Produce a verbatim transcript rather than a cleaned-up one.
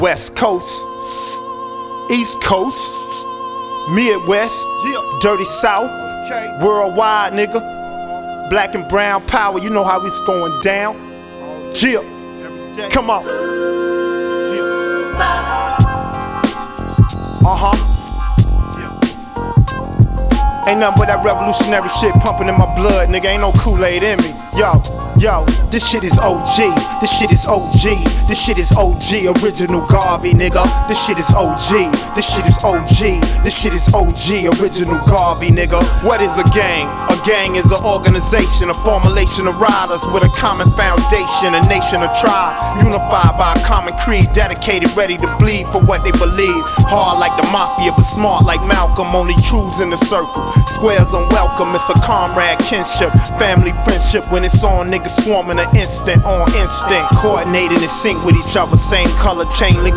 West Coast, East Coast, Midwest, yeah. Dirty South, okay. Worldwide, nigga. Black and brown power, you know how it's going down. Chill, come on. Uh-huh. Ain't nothing but that revolutionary shit pumping in my blood, nigga. Ain't no Kool-Aid in me. Yo, yo, this shit is O G. This shit is O G. This shit is O G. Original Garvey, nigga. This shit is O G. This shit is O G. This shit is O G. Original Garvey, nigga. What is a gang? A gang is an organization, a formulation of riders with a common foundation, a nation, a tribe, unified by a common creed, dedicated, ready to bleed for what they believe. Hard like the mafia, but smart like Malcolm. Only truths in the circle. Squares unwelcome, it's a comrade kinship, family friendship. When it's on, niggas swarming an instant on instinct, coordinating in sync with each other, same color chain link